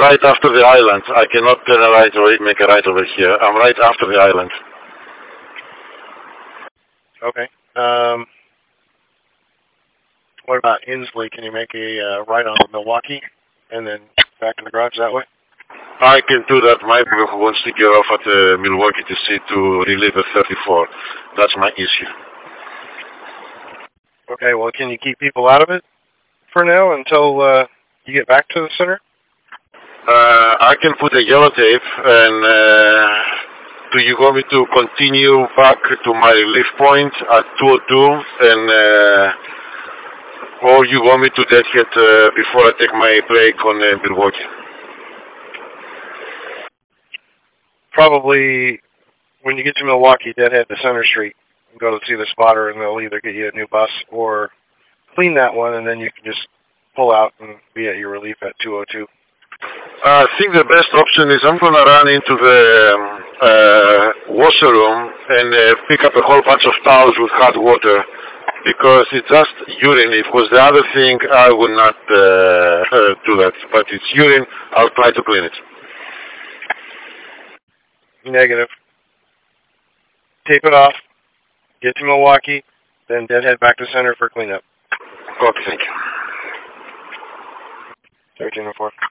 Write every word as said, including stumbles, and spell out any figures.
right after the island. I cannot turn a right or make a right over here. I'm right after the island. Okay. Um, what about Inslee? Can you make a uh, right on Milwaukee and then back in the garage that way? I can do that. My brother wants to get off at uh, Milwaukee to see to relieve at thirty-four. That's my issue. Okay, well, can you keep people out of it for now until uh, you get back to the center? Uh, I can put a yellow tape, and uh, do you want me to continue back to my relief point at two oh two, and uh, or you want me to deadhead uh, before I take my break on uh, Milwaukee? Probably when you get to Milwaukee, deadhead to Center Street and go to see the spotter, and they'll either get you a new bus or clean that one, and then you can just pull out and be at your relief at two oh two. I think the best option is I'm going to run into the um, uh, washroom and uh, pick up a whole bunch of towels with hot water, because it's just urine. If it was the other thing, I would not uh, uh, do that. But it's urine. I'll try to clean it. Negative. Tape it off, get to Milwaukee, then deadhead back to center for cleanup. Okay, thank you. thirteen oh four.